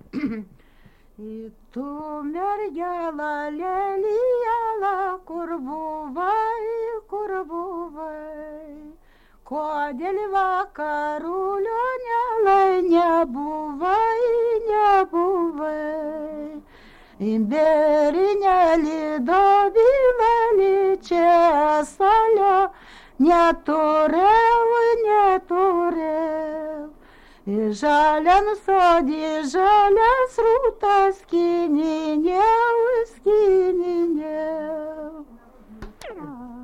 І ту мерgela lelijala, kur buvai, kodėl vakarų lionelai nebuvai. Imberinėlį dobilėlį čia salio neturėjau. I žaliam sodį žalias rūtas skininėjau.